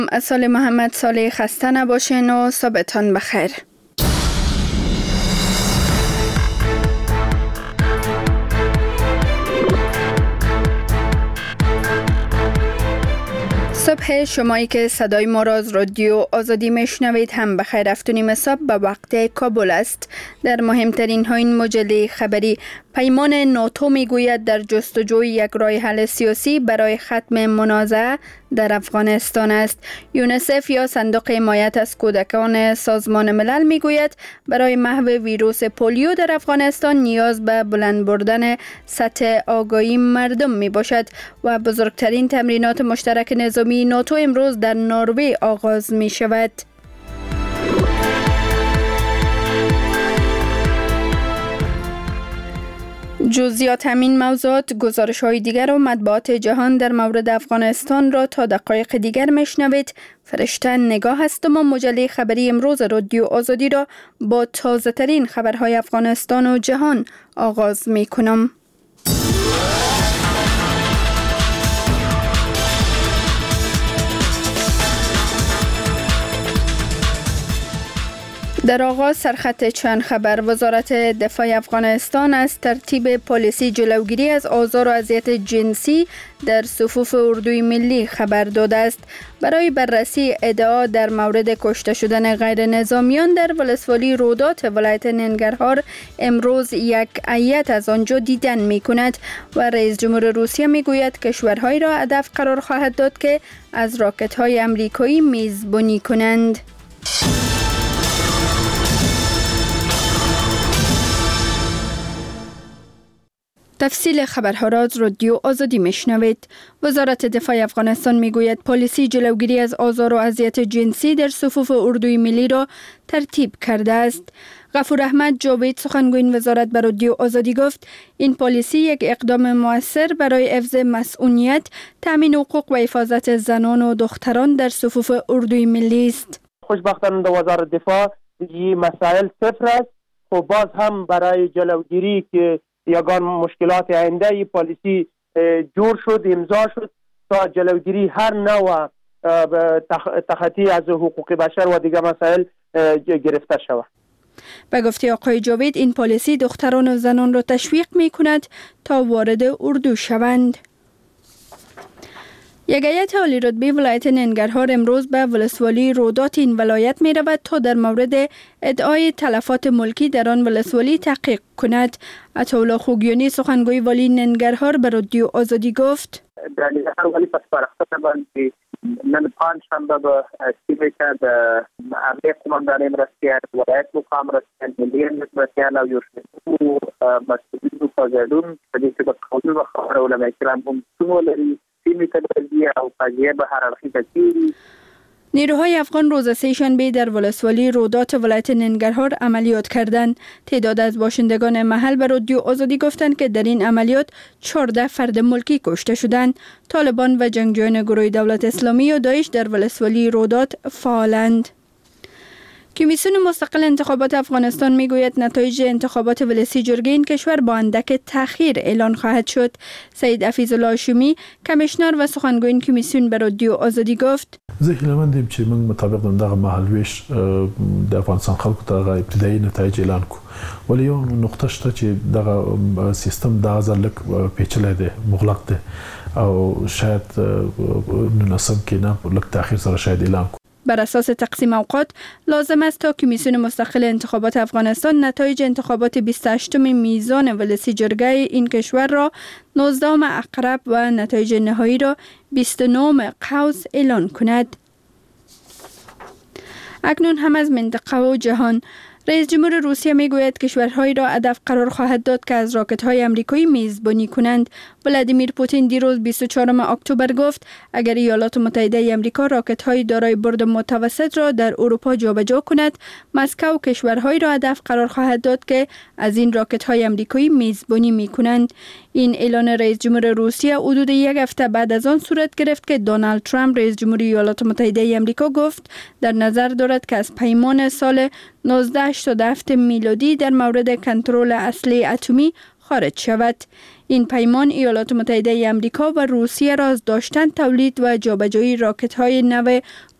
سال محمد صالح خسته نباشین و صبحتان بخیر. صبح شمایی که صدای ما را از رادیو آزادی میشنوید هم بخیر. 7:30 صبح به وقت کابل است. در مهمترین ها این مجله خبری: پیمان ناتو میگوید در جستجوی یک راه حل سیاسی برای ختم منازعه در افغانستان است. یونیسف یا صندوق حمایت از کودکان سازمان ملل میگوید برای محو ویروس پولیو در افغانستان نیاز به بلند بردن سطح آگاهی مردم می باشد و بزرگترین تمرینات مشترک نظامی ناتو امروز در نروژ آغاز می شود. جزئیات همین موضوعات، گزارش‌های دیگر و مطبوعات جهان در مورد افغانستان را تا دقایق دیگر میشنوید. فرشته نگاه هستم و مجله خبری امروز رادیو آزادی را با تازه ترین خبرهای افغانستان و جهان آغاز می کنم. در آغاز سرخط چند خبر: وزارت دفاع افغانستان از ترتیب پالیسی جلوگیری از آزار و اذیت جنسی در صفوف اردوی ملی خبر داده است. برای بررسی ادعا در مورد کشته شدن غیر نظامیان در ولسوالی رودات ولایت ننگرهار امروز یک هیئت از آنجا دیدن می کند و رئیس جمهور روسیه می گوید کشورهایی را هدف قرار خواهد داد که از راکت های امریکایی میزبانی کنند. تفصیل خبرها را از رادیو آزادی میشنوید. وزارت دفاع افغانستان میگوید پالیسی جلوگیری از آزار و اذیت جنسی در صفوف اردوی ملی را ترتیب کرده است. غفور احمد جاوید سخنگوی وزارت به رادیو آزادی گفت این پالیسی یک اقدام مؤثر برای حفظ مسئولیت، تامین حقوق و حفاظت زنان و دختران در صفوف اردوی ملی است. خوشبختانه در وزارت دفاع این مسائل صفر است. خب باز هم برای جلوگیری که یگان مشکلات آینده ای پالیسی جور شد، امضا شد تا جلوگیری هر نوع تخطی از حقوق بشر و دیگر مسائل گرفته شود. به گفته آقای جاوید این پالیسی دختران و زنان را تشویق می کند تا وارد اردو شوند. یک هیئت عالی رتبه ولایت ننگرهار امروز به ولسوالی رودات این ولایت می رود تا در مورد ادعای تلفات ملکی در آن ولسوالی تحقیق کند. عطاالله خوگیانی سخنگوی والی ننگرهار به رادیو آزادی گفت در ننگرهار ولی پس پرخته باندې نن پنجشنبه به سیمه که د امنیت قماندان مرستیال ولایت مقام مرستیال ملی مرستیال او یو شمېر مسؤلینو په ګډون په دې کې به قانون خبره علما کرام هم شتون لري. نیروهای افغان روز سه‌شنبه در ولسوالی رودات ولایت ننگرهار عملیات کردند. تعداد از باشندگان محل به رادیو آزادی گفتند که در این عملیات 14 فرد ملکی کشته شدند. طالبان و جنگجویان گروه دولت اسلامی و داعش در ولسوالی رودات فعالند. کمیسیون مستقل انتخابات افغانستان میگوید نتایج انتخابات ولسی جرگه این کشور با اندک تأخیر اعلان خواهد شد. سید حفیظ الله هاشمی کمیشنر و سخنگوی این کمیسیون به رادیو آزادی گفت زه هیله‌مندم چې موږ مطابق دغه مهالویش د افغانستان خلکو ته ابتدایي نتایج اعلان کو. ولی یو نقطه شته چې دغه سیستم د ازلک پیچلی دی، مغلق دی او شاید نسم کې نه لک تأخیر سره شاید اعلان کو. بر اساس تقسیم اوقات لازم است تا کمیسیون مستقل انتخابات افغانستان نتایج انتخابات 28 میزان ولسی جرگه این کشور را 19 اقرب و نتایج نهایی را 29 قوس اعلان کند. اکنون هم از منطقه و جهان: رئیس جمهور روسیه میگوید کشورهایی را هدف قرار خواهد داد که از راکت‌های آمریکایی میزبانی کنند. ولادیمیر پوتین دیروز 24 اکتبر گفت اگر ایالات متحده آمریکا راکت‌های دارای برد متوسط را در اروپا جابجا کند، مسکو کشورهایی را هدف قرار خواهد داد که از این راکت‌های آمریکایی میزبانی می‌کنند. این اعلان رئیس جمهور روسیه حدود یک هفته بعد از آن صورت گرفت که دونالد ترامپ رئیس جمهور ایالات متحده آمریکا گفت در نظر دارد که از پیمان سال 1987 میلادی در مورد کنترل اسلحه اتمی خارج شود. این پیمان ایالات متحده آمریکا و روسیه را از داشتن، تولید و جابجایی راکت‌های نو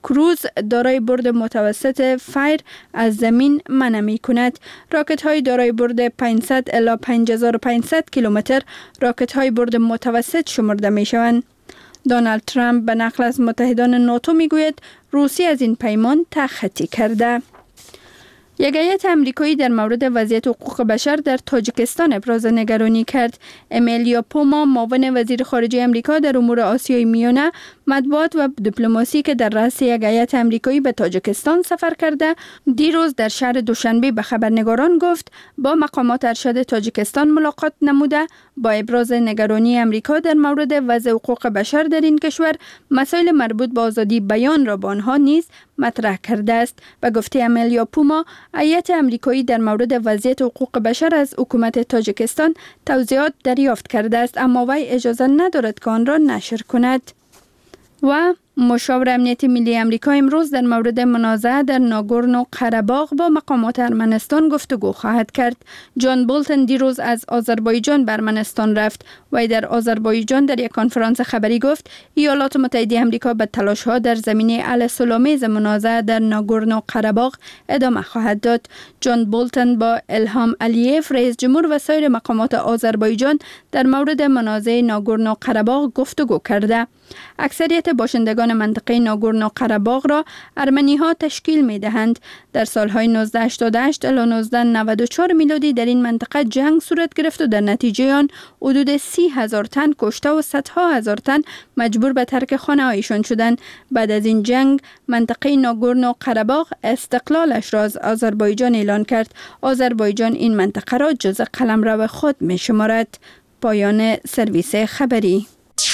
کروز دارای برد متوسط فایر از زمین منع می کند. راکت های دارای برد 500 الی 5500 کیلومتر راکت های برد متوسط شمرده می شوند. دونالد ترامپ به نقل از متحدان ناتو می گوید روسیه از این پیمان تخطی کرده. یک هیئت امریکایی در مورد وضعیت حقوق بشر در تاجیکستان ابراز نگرانی کرد. امیلیا پوما، معاون وزیر خارجه امریکا در امور آسیای میانه، مطبوعات و دیپلماسی که در رأس یک هیئت امریکایی به تاجیکستان سفر کرده، دیروز در شهر دوشنبه به خبرنگاران گفت با مقامات ارشد تاجیکستان ملاقات نموده با ابراز نگرانی امریکا در مورد وضع حقوق بشر در این کشور مسائل مربوط به آزادی بیان را با آنها نیز مطرح کرده است. و گفته امیلیا پوما، هیئت امریکایی در مورد وضعیت حقوق بشر از حکومت تاجیکستان توضیحات دریافت کرده است، اما وی اجازه ندارد که آن را نشر کند. و مشاور امنیت ملی امریکا امروز در مورد منازعه در ناگورنو قره‌باغ با مقامات ارمنستان گفتگو خواهد کرد. جان بولتن دیروز از آذربایجان به ارمنستان رفت و در آذربایجان در یک کنفرانس خبری گفت ایالات متحده امریکا به تلاش‌ها در زمینه حل صلح‌آمیز منازعه در ناگورنو قره‌باغ ادامه خواهد داد. جان بولتن با الهام علیف رئیس جمهور و سایر مقامات آذربایجان در مورد منازعه ناگورنو قره‌باغ گفتگو کرده. اکثریت باشندگان منطقه ناگورنو قره‌باغ را ارمنی‌ها تشکیل می‌دهند. در سال‌های 1988 الی 1994 میلادی در این منطقه جنگ صورت گرفت و در نتیجه آن حدود 30,000 تن کشته و صدها هزار تن مجبور به ترک خانه‌هایشان شدند. بعد از این جنگ منطقه ناگورنو قره‌باغ استقلالش را از آذربایجان اعلان کرد. آذربایجان این منطقه را جزء قلمرو خود می‌شمارد. پایان سرویس خبری.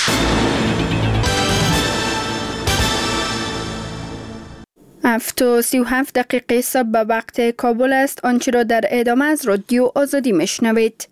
7:37 صبح به وقت کابل است. آنچه را در ادامه از رادیو آزادی میشنوید.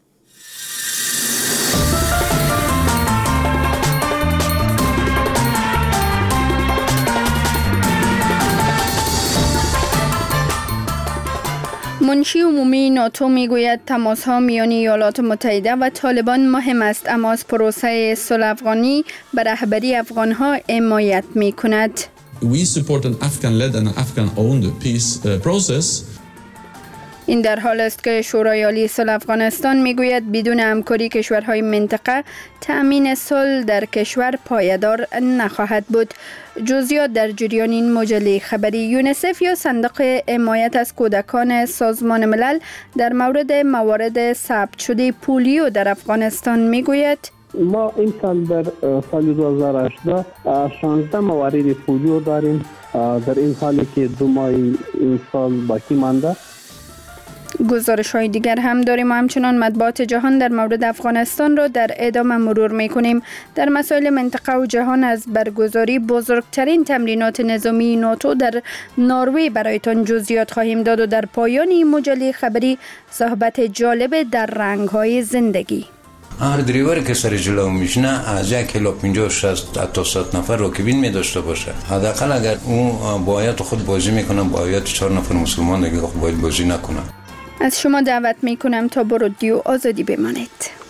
منشی عمومی ناتو میگوید تماس‌ها میان ایالات متحده و طالبان مهم است، اما از پروسه صلح افغانی به رهبری افغان‌ها حمایت می‌کند. We support an Afghan-led and Afghan-owned peace process. این در حال است که شورای عالی صلح افغانستان میگوید بدون همکاری کشورهای منطقه تأمین صلح در کشور پایدار نخواهد بود. جزئیات در جریان این مجله خبری. یونیسف یا صندوق حمایت از کودکان سازمان ملل در مورد موارد ثبت شده پولیو در افغانستان میگوید ما این سال در سال 2018 16 موارد پولیو داریم. در این حالی که 2 ماه این سال باقی مانده. گزارش های دیگر هم داریم و همچنان مطبوعات جهان در مورد افغانستان را در ادامه مرور میکنیم. در مسائل منطقه و جهان از برگزاری بزرگترین تمرینات نظامی ناتو در نروژ برایتان جزئیات خواهیم داد و در پایان این مجله خبری صحبت جالب در رنگ های زندگی. هر دریوری که سر جلو میشنه از 1 کیلو 50 60 تا 100 نفر راکبین می داشته باشه. حداقل اگر اون باید خود بازی میکنه باید 4 نفر مسلمان دیگه باید بازی نکنه. از شما دعوت میکنم تا با رادیو آزادی بمانید.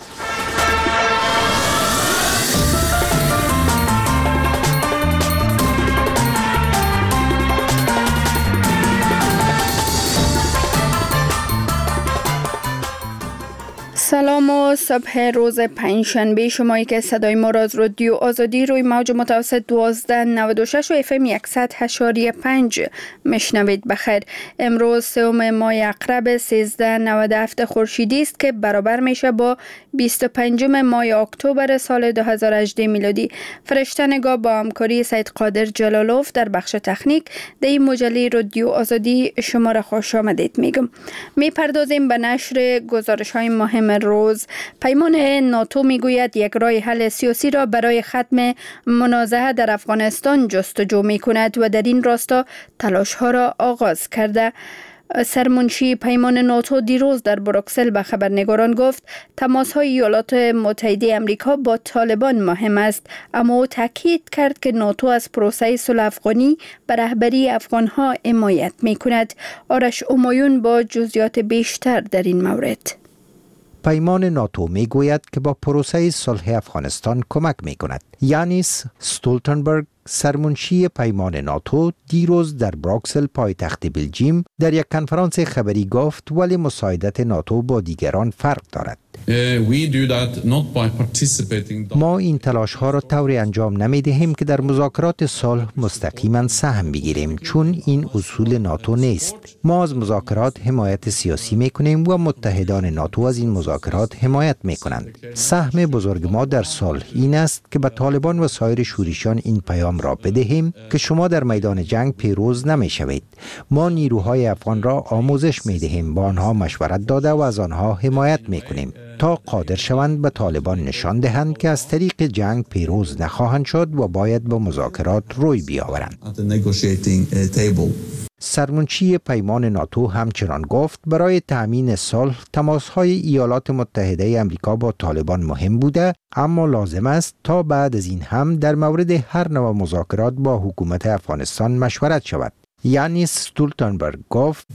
سلام و صبح روز پنجشنبه. شمایی که صدای ما را از رادیو آزادی روی موج متوسط 1296 و FM 100.5 میشنوید بخیر. امروز 3 ماه عقرب 1397 خورشیدی است که برابر میشه با 25 ماه اکتبر سال 2018 میلادی. فرشته نگاه با همکاری سید قادر جلالوف در بخش تکنیک در این مجله رادیو آزادی شما را خوش آمدید میگم. میپردازیم به نشر گزارش های مهم روز. پیمان ناتو میگوید یک راه حل سیاسی را برای ختم منازعه در افغانستان جستجو میکند و در این راستا تلاش ها را آغاز کرده. سرمنشی پیمان ناتو دیروز در بروکسل به خبرنگاران گفت تماس‌های ایالات متحده امریکا با طالبان مهم است، اما او تاکید کرد که ناتو از پروسه صلح افغانی به رهبری افغان‌ها حمایت می‌کند. آرش امایون با جزئیات بیشتر در این مورد. پیمان ناتو می گوید که با پروسه صلح افغانستان کمک می کند. یانیس استولتنبرگ سرمنشی پیمان ناتو دیروز در بروکسل پایتخت بلژیم در یک کنفرانس خبری گفت ولی مساعدت ناتو با دیگران فرق دارد. ما این تلاش ها را طوری انجام نمی دهیم که در مذاکرات صلح مستقیما سهم بگیریم، چون این اصول ناتو نیست. ما از مذاکرات حمایت سیاسی می کنیم و متحدان ناتو از این مذاکرات حمایت می کنند. سهم بزرگ ما در صلح این است که به طالبان و سایر شورشیان این پیام را بدهیم که شما در میدان جنگ پیروز نمی شوید. ما نیروهای افغان را آموزش می دهیم، با آنها مشورت داده و از آنها حمایت می کنیم تا قادر شوند به طالبان نشان دهند که از طریق جنگ پیروز نخواهند شد و باید به مذاکرات روی بیاورند. سرمنشی پیمان ناتو همچنان گفت برای تأمین صلح تماس‌های ایالات متحده آمریکا با طالبان مهم بوده، اما لازم است تا بعد از این هم در مورد هر نوع مذاکرات با حکومت افغانستان مشورت شود. یانیس استولتنبرگ گفت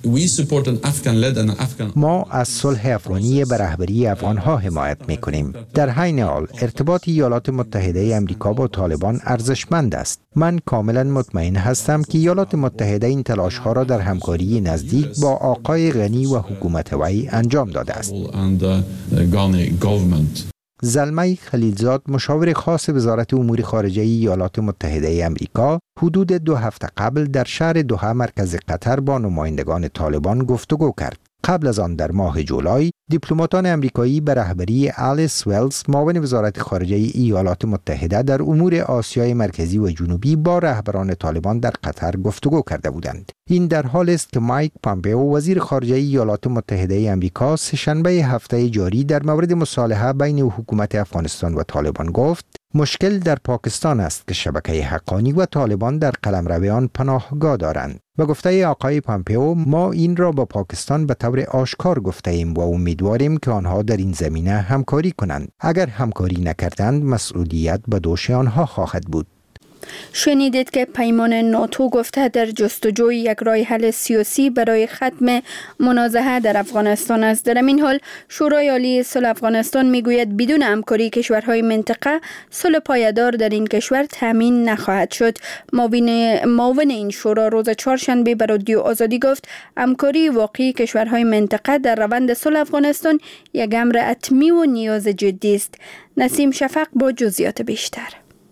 ما از صلح افغانی به رهبری افغانها حمایت می‌کنیم. در حین حال ارتباط ایالات متحده آمریکا با طالبان ارزشمند است. من کاملا مطمئن هستم که ایالات متحده این تلاش‌ها را در همکاری نزدیک با آقای غنی و حکومت وی انجام داده است. زلمه خلیلزاد مشاور خاص وزارت امور خارجه ایالات متحده آمریکا حدود 2 هفته قبل در شهر دوحه مرکز قطر با نمایندگان طالبان گفتگو کرد. قبل از آن در ماه جولای دیپلماتان آمریکایی به رهبری آلیس ولز معاون وزارت خارجه ایالات متحده در امور آسیای مرکزی و جنوبی با رهبران طالبان در قطر گفتگو کرده بودند. این در حال است که مایک پامپئو وزیر خارجه ایالات متحده آمریکا سه‌شنبه هفته جاری در مورد مصالحه بین حکومت افغانستان و طالبان گفت مشکل در پاکستان است که شبکه حقانی و طالبان در قلمرو آن پناهگاه دارند. به گفته آقای پامپئو ما این را با پاکستان به طور آشکار گفته ایم و امیدواریم که آنها در این زمینه همکاری کنند. اگر همکاری نکردند مسئولیت به دوش آنها خواهد بود. شنیدید که پیمان ناتو گفته در جستجوی یک راه حل سیاسی برای ختم منازعه در افغانستان است. در این حال شورای عالی صلح افغانستان میگوید بدون همکاری کشورهای منطقه صلح پایدار در این کشور تامین نخواهد شد. معاون این شورا روز چهارشنبه به رادیو آزادی گفت همکاری واقعی کشورهای منطقه در روند صلح افغانستان یک امر حتمی و نیاز جدی است. نسیم شفق با جزئیات بیشتر.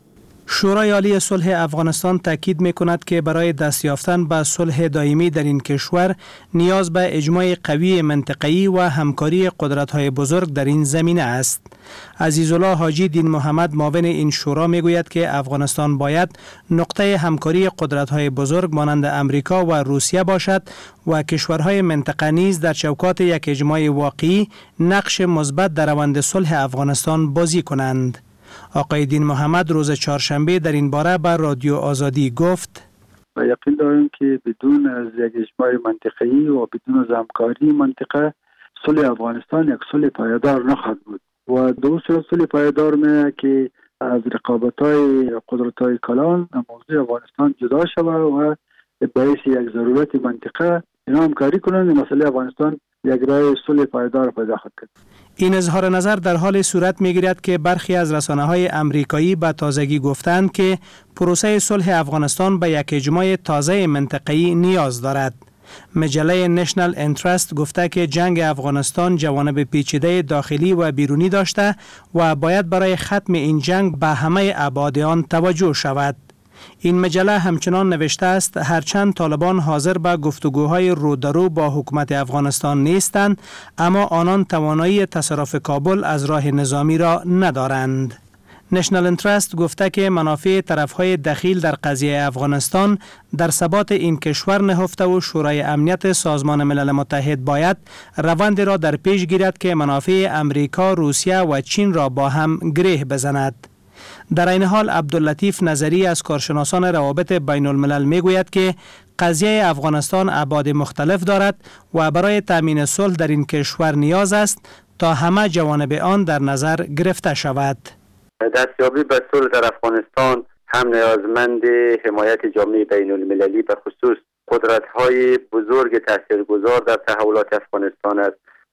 شورای عالی صلح افغانستان تاکید می‌کند که برای دست یافتن به صلح دائمی در این کشور نیاز به اجماع قوی منطقه‌ای و همکاری قدرت‌های بزرگ در این زمینه است. عزیزالله حاجی دین محمد معاون این شورا می‌گوید که افغانستان باید نقطه همکاری قدرت‌های بزرگ مانند امریکا و روسیه باشد و کشورهای منطقه نیز در چوکات یک اجماع واقعی نقش مثبت در روند صلح افغانستان بازی کنند. آقای دین محمد روز چهارشنبه در این باره بر رادیو آزادی گفت و یقین داریم که بدون از یک اجماع منطقه‌ای و بدون از همکاری منطقه صلح افغانستان یک صلح پایدار نخواهد بود و دوسر صلح پایدار می که از رقابت‌های قدرت‌های کلان موضوع افغانستان جدا شود و باعث یک ضرورت منطقه اینا همکاری کنند مسئله افغانستان یک راه صلح پایدار پیدا خواهد کرد. این اظهار نظر در حال صورت می‌گیرد که برخی از رسانه‌های آمریکایی به تازگی گفتند که پروسه صلح افغانستان به یک اجماع تازه منطقه‌ای نیاز دارد. مجله نشنل انترست گفته که جنگ افغانستان جوانب پیچیده داخلی و بیرونی داشته و باید برای ختم این جنگ به همه ابعاد آن توجه شود. این مجله همچنان نوشته است هرچند طالبان حاضر به گفتگوهای رو در رو با حکومت افغانستان نیستند، اما آنان توانایی تصرف کابل از راه نظامی را ندارند. نشنل انترست گفته که منافع طرفهای دخیل در قضیه افغانستان در ثبات این کشور نهفته و شورای امنیت سازمان ملل متحد باید روند را در پیش گیرد که منافع امریکا، روسیه و چین را با هم گره بزند. در این حال عبداللطیف نظری از کارشناسان روابط بین الملل میگوید که قضیه افغانستان ابعاد مختلف دارد و برای تامین صلح در این کشور نیاز است تا همه جوانب آن در نظر گرفته شود. دستیابی به صلح در افغانستان هم نیازمند حمایت جامعه بین المللی به خصوص قدرت‌های بزرگ تاثیرگذار در تحولات افغانستان است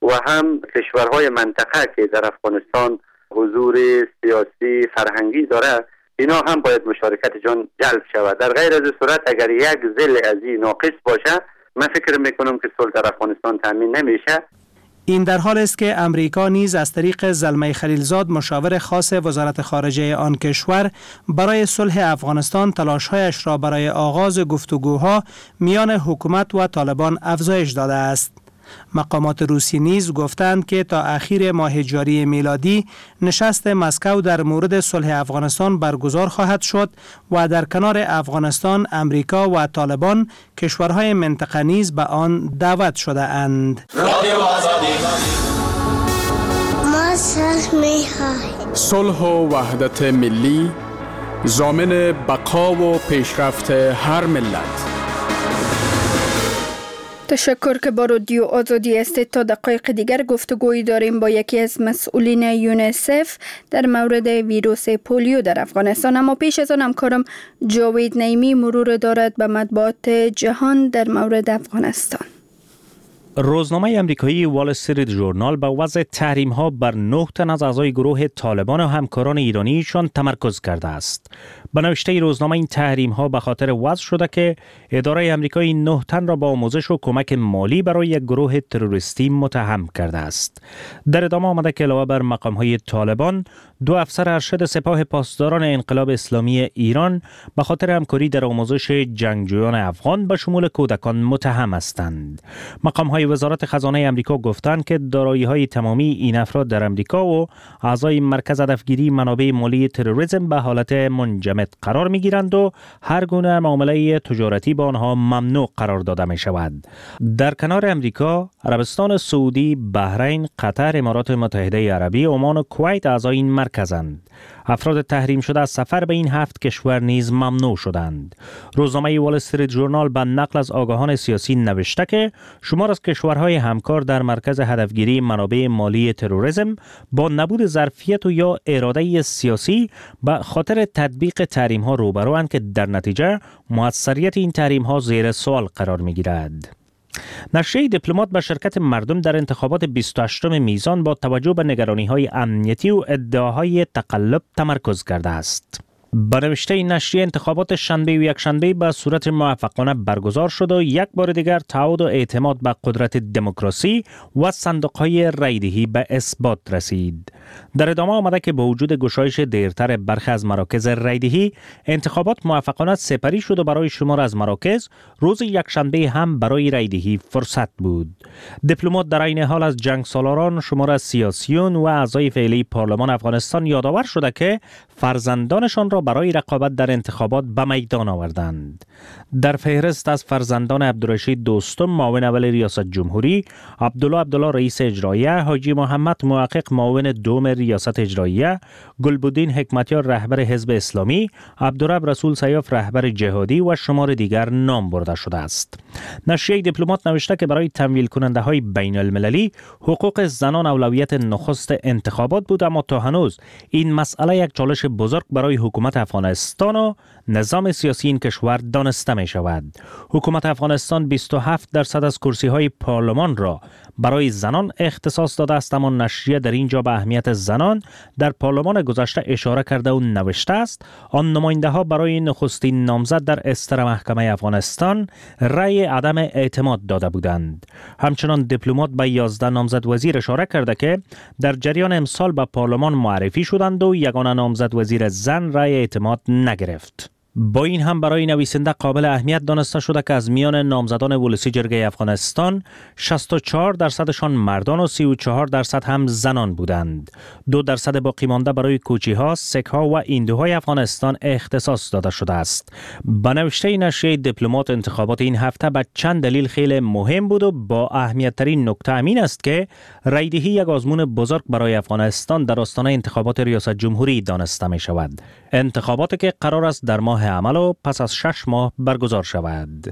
و هم کشورهای منطقه که در افغانستان حضور سیاسی فرهنگی داره، اینا هم باید مشارکت جان جلب شود. در غیر از صورت اگر یک ضلع از این ناقص باشه، من فکر میکنم که صلح در افغانستان تامین نمیشه. این در حال است که امریکا نیز از طریق زلمه خلیلزاد مشاور خاص وزارت خارجه آن کشور برای صلح افغانستان تلاش‌هایش را برای آغاز گفتگوها میان حکومت و طالبان افزایش داده است. مقامات روسی نیز گفتند که تا اخیر ماه جاری میلادی نشست مسکو در مورد صلح افغانستان برگزار خواهد شد و در کنار افغانستان، امریکا و طالبان کشورهای منطقه نیز به آن دعوت شده اند. صلح و وحدت ملی ضامن بقا و پیشرفت هر ملت. تشکر که با رادیو آزادی هستید. تا دقایق دیگر گفتگویی داریم با یکی از مسئولین یونیسف در مورد ویروس پولیو در افغانستان. اما پیش از آن همکارم جاوید نعیمی مرور دارد به مطبوعات جهان در مورد افغانستان. روزنامه امریکایی وال استریت ژورنال به وضع تحریم‌ها بر 9 تن از اعضای گروه طالبان و همکاران ایرانیشان تمرکز کرده است. به نوشته روزنامه این تحریم‌ها به خاطر وضع شده که اداره امریکایی 9 تن را با آموزش و کمک مالی برای یک گروه تروریستی متهم کرده است. در ادامه آمده که علاوه بر مقام‌های طالبان، 2 افسر ارشد سپاه پاسداران انقلاب اسلامی ایران به خاطر همکاری در آموزش جنگجویان افغان به شمول کودکان متهم هستند. مقام‌های وزارت خزانه امریکا گفتند که دارایی‌های تمامی این افراد در امریکا و اعضای مرکز هدفگیری منابع مالی تروریسم به حالت منجمد قرار می‌گیرند و هر گونه معامله تجارتی با آنها ممنوع قرار داده می‌شود. در کنار امریکا، عربستان سعودی، بحرین، قطر، امارات متحده عربی، عمان و کویت اعضای این مرکزند. افراد تحریم شده از سفر به این 7 کشور نیز ممنوع شدند. روزنامه وال استریت ژورنال به نقل از آگاهان سیاسی نوشته که شمار از کشورهای همکار در مرکز هدفگیری منابع مالی تروریسم با نبود ظرفیت و یا اراده سیاسی به خاطر تطبیق تحریم ها روبروند که در نتیجه موثریت این تحریم ها زیر سوال قرار می گیرد. نشریه دیپلمات به شرکت مردم در انتخابات 28 میزان با توجه به نگرانی‌های امنیتی و ادعاهای تقلب تمرکز کرده است. به نوشته این نشریه انتخابات شنبه و یکشنبه به صورت موفقانه برگزار شد و یک بار دیگر تعهد و اعتماد به قدرت دموکراسی و صندوق‌های رایدهی به اثبات رسید. در ادامه آمده که با وجود گشایش دیرتر برخی از مراکز رایدهی، انتخابات موفقانه سپری شد و برای شمار از مراکز روز یکشنبه هم برای رایدهی فرصت بود. دیپلمات در این حال از جنگ سالاران، شمار از سیاسیون و اعضای فعلی پارلمان افغانستان یادآور شده که فرزندانشان را برای رقابت در انتخابات به میدان آوردند. در فهرست از فرزندان عبدالرشید دوستم معاون اول ریاست جمهوری، عبدالله رئیس اجراییه، حاجی محمد محقق معاون دوم ریاست اجراییه، گلبدین حکمتیار رهبر حزب اسلامی، عبدالرب رسول سیاف رهبر جهادی و شمار دیگر نام برده شده است. نشریه دیپلمات نوشته که برای تمویل کننده های بین المللی حقوق زنان اولویت نخست انتخابات بود، اما تا هنوز این مسئله یک چالش بزرگ برای حکومت افغانستان و نظام سیاسی این کشور دانسته می شود. حکومت افغانستان 27% از کرسی های پارلمان را برای زنان اختصاص داده است، اما نشریه در اینجا به اهمیت زنان در پارلمان گذشته اشاره کرده و نوشته است آن نماینده ها برای نخستین نامزد در استر محکمه افغانستان رأی عدم اعتماد داده بودند. همچنان دیپلمات به 11 نامزد وزیر اشاره کرده که در جریان امسال به پارلمان معرفی شدند و یگانه نامزد وزیر زن رأی اعتماد نگرفت. با این هم برای نویسنده قابل اهمیت دانسته شده که از میان نامزدان ولسی جرگه افغانستان 64% مردان و 34% هم زنان بودند. 2% باقی مانده برای کوچی‌ها، سک‌ها و هندوهای افغانستان اختصاص داده شده است. به نوشته نشریه دیپلمات انتخابات این هفته به چند دلیل خیلی مهم بود و با اهمیت ترین نکته امین است که رایدهی یک آزمون بزرگ برای افغانستان در آستانه انتخابات ریاست جمهوری دانسته می شود. انتخاباتی که قرار است در ماه عمل و پس از 6 ماه برگزار شود.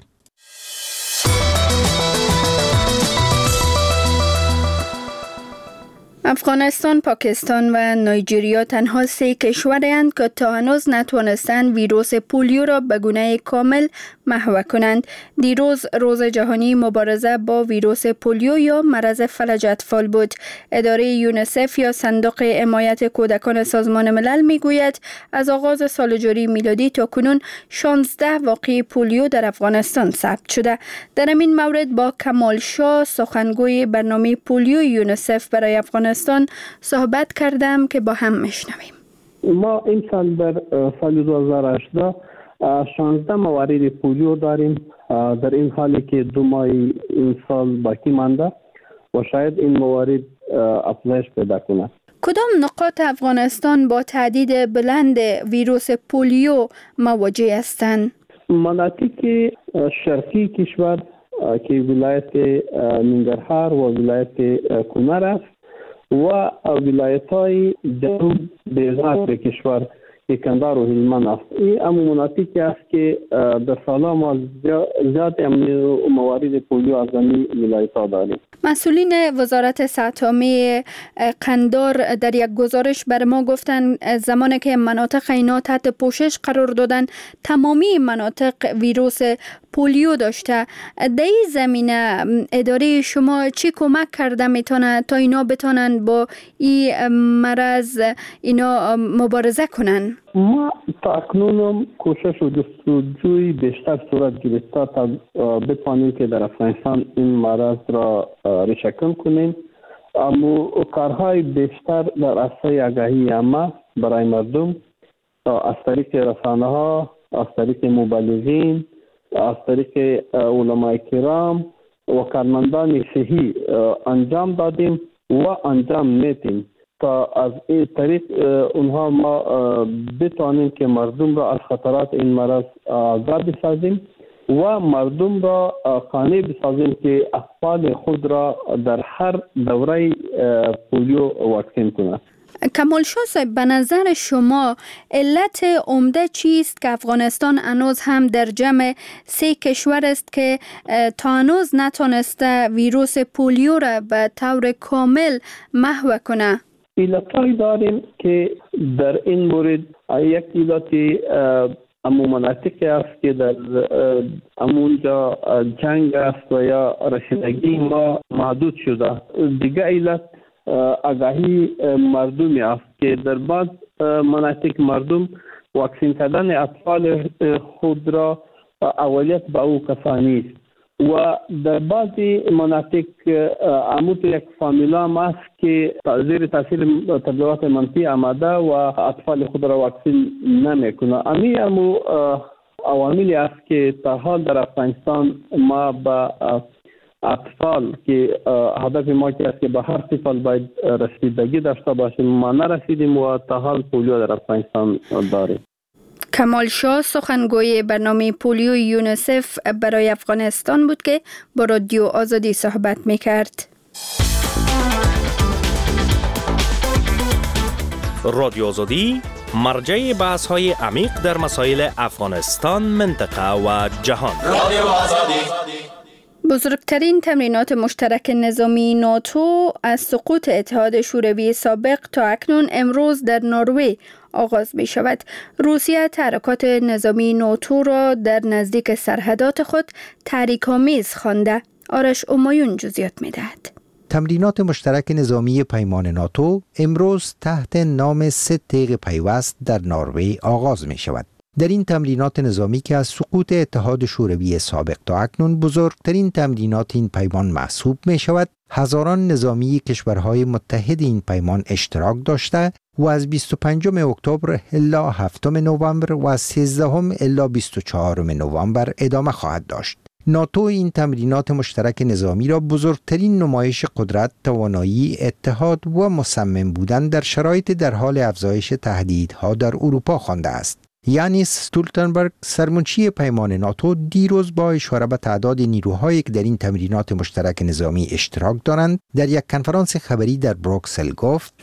افغانستان، پاکستان و نایجریا تنها 3 کشورند که تا هنوز نتوانستند ویروس پولیو را به گونه کامل محو کنند. دیروز روز جهانی مبارزه با ویروس پولیو یا مرض فلج اطفال بود. اداره یونیسف یا صندوق حمایت کودکان سازمان ملل میگوید از آغاز سال جاری میلادی تا کنون 16 واقعه پولیو در افغانستان ثبت شده. در این مورد با کمال شاه، سخنگوی برنامه پولیو یونیسف برای افغانستان صحبت کردم که با هم میشنویم. ما این سال در سال 2018 16 موارد پولیو داریم. در این حالی که 2 ماه این سال باقی مانده و شاید این موارد افزایش پیدا کنه. کدام نقاط افغانستان با تعداد بلند ویروس پولیو مواجه هستند؟ مناطق شرقی کشور که ولایت ننگرهار و ولایت کنر است و ولایت‌های جنوب بیزار کشور که کندهار و هلمند است. این همون مناطقی است که در سال‌ها ما زیاد موارد پولیو از این ولایت‌ها داریم. مسئولین وزارت صحت عامه قندهار در یک گزارش بر ما گفتند زمانی که مناطق اینا تحت پوشش قرار دادن تمامی مناطق ویروس پولیو داشته. در این زمینه اداره شما چی کمک کرده میتونه تا اینا بتونن با این مرض اینا مبارزه کنن؟ ما تا اکنون کوشش و جستجوی بیشتر صورت گرفته تا بتوانیم که در افغانستان این مرض را ریشه‌کن کنیم. اما کارهای بیشتر در عرصه آگاهی عامه برای مردم از طریق رسانه‌ها، از طریق مبلغین، از طریق علمای کرام و کارمندان صحی انجام دادیم و انجام میدیم تا از این طریق اونها ما بتوانیم که مردم را از خطرات این مرض آگاه بسازیم و مردم را قانع بسازیم که اطفال خود را در هر دوره پولیو واکسین کنند. کمال شاه صاحب، به نظر شما علت عمده چیست که افغانستان هنوز هم در جمع 3 کشور است که تا هنوز نتونسته ویروس پولیو را به طور کامل محو کنه؟ علتهایی داریم که در این مورد یک علت امو مناطقی است که در امونجا جنگ است و یا رسیدگی ما محدود شده. دیگه علت آگاهی مردمی است که در بعض مناطق مردم واکسین کردن اطفال خود را اولیت به او کسانی است و در بعضی مناطق عمود یک فامیلا هم است که زیر تاثیر تبلیغات منفی آمده و اطفال خود را واکسین نمیکنه. همو عواملی است که تا حال در افغانستان ما به اطفال که هدف ما که است که به هر طفل باید رسیدگی داشته باشیم ما نرسیدیم و تا حال پولیو در افغانستان داریم. کمال شاه، سخنگوی برنامه پولیو یونیسف برای افغانستان بود که با رادیو آزادی صحبت میکرد. رادیو آزادی مرجع بحث های عمیق در مسائل افغانستان، منطقه و جهان. رادیو آزادی. بزرگترین تمرینات مشترک نظامی ناتو از سقوط اتحاد شوروی سابق تا اکنون امروز در نروژ آغاز می شود. روسیه تحرکات نظامی ناتو را در نزدیک سرحدات خود تحریک‌آمیز خوانده. آرش امایون جزئیات می دهد. تمرینات مشترک نظامی پیمان ناتو امروز تحت نام 3 تیغ پیوست در نروژ آغاز می شود. در این تمرینات نظامی که از سقوط اتحاد شوروی سابق تا اکنون بزرگترین تمرینات این پیمان محسوب می شود، هزاران نظامی کشورهای متحد این پیمان اشتراک داشته و از 25 اکتبر الی 7 نوامبر و از 13 الی 24 نوامبر ادامه خواهد داشت. ناتو این تمرینات مشترک نظامی را بزرگترین نمایش قدرت، توانایی، اتحاد و مصمم بودن در شرایط در حال افزایش تهدیدها در اروپا خوانده است. یانیس استولتنبرگ سرمنشی پیمان ناتو دیروز با اشاره به تعداد نیروهایی که در این تمرینات مشترک نظامی اشتراک دارند در یک کنفرانس خبری در بروکسل گفت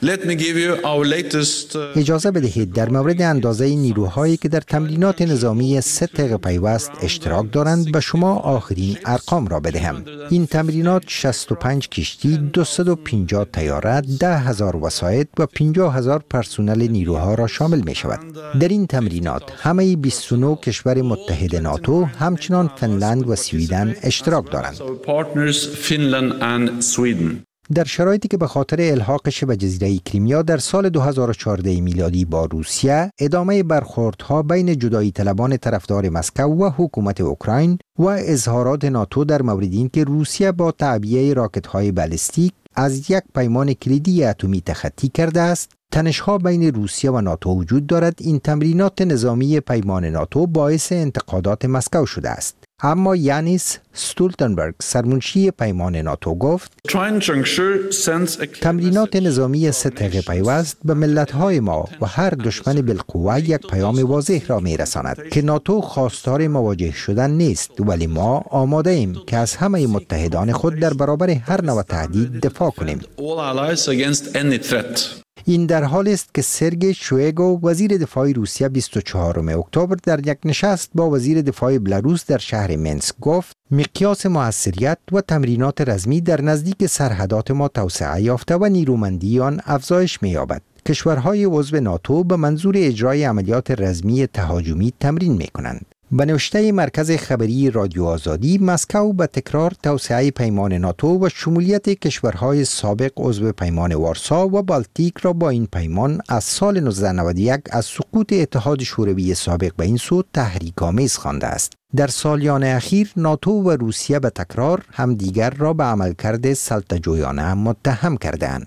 اجازه بدهید در مورد اندازه نیروهایی که در تمرینات نظامی 3 طیق پیوست اشتراک دارند به شما آخرین ارقام را بدهم. این تمرینات 65 کشتی، 250 طیاره، 10,000 وسایط و 50,000 پرسنل نیروها را شامل می شود. در این تمرینات همه 29 کشور متحد ناتو همچنان فنلند و سویدن اشتراک دارند. در شرایطی که به خاطر الحاقش به جزیره کریمیا در سال 2014 میلادی با روسیه، ادامه برخوردها بین جدایی طلبان طرفدار مسکو و حکومت اوکراین و اظهارات ناتو در مورد اینکه روسیه با تعبیه راکت‌های بالستیک از یک پیمان کلیدی اتمی تخطی کرده است، تنش‌ها بین روسیه و ناتو وجود دارد. این تمرینات نظامی پیمان ناتو باعث انتقادات مسکو شده است. اما یانیس استولتنبرگ سرمنشی پیمان ناتو گفت تمرینات نظامی 3 طیق پیوست به ملت‌های ما و هر دشمن بالقوه یک پیام واضح را می‌رساند که ناتو خواستار مواجه شدن نیست، ولی ما آماده ایم که از همه متحدان خود در برابر هر نوع تهدید دفاع کنیم. این در حالی است که سرگئی شویگو وزیر دفاع روسیه 24 اکتبر در یک نشست با وزیر دفاع بلاروس در شهر منسک گفت مقیاس موثریت و تمرینات رزمی در نزدیک سرحدات ما توسعه یافته و نیرومندی آن افزایش می‌یابد. کشورهای عضو ناتو به منظور اجرای عملیات رزمی تهاجمی تمرین می‌کنند. به نوشته مرکز خبری رادیو آزادی، مسکو به تکرار توسعه پیمان ناتو و شمولیت کشورهای سابق عضو پیمان وارسا و بالتیک را با این پیمان از سال 1991 از سقوط اتحاد شوروی سابق به این سو تحریک‌آمیز خوانده است. در سالیان اخیر ناتو و روسیه به تکرار همدیگر را به عملکرد سلطه‌جویانه متهم کردند.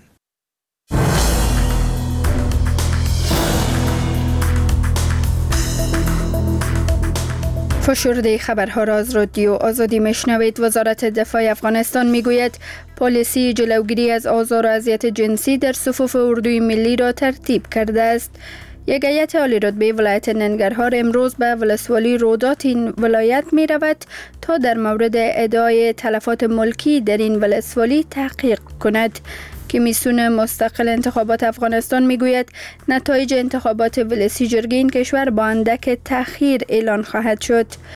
فشرده خبرها را از رادیو آزادی میشنوید. وزارت دفاع افغانستان میگوید پالیسی جلوگیری از آزار و اذیت جنسی در صفوف اردوی ملی را ترتیب کرده است. یک هیئت عالی رتبه ولایت ننگرهار امروز به ولسوالی رودات این ولایت می رود تا در مورد ادعای تلفات ملکی در این ولسوالی تحقیق کند. کمیسیون مستقل انتخابات افغانستان میگوید نتایج انتخابات ولسی جرگه این کشور با اندک تأخیر اعلان خواهد شد.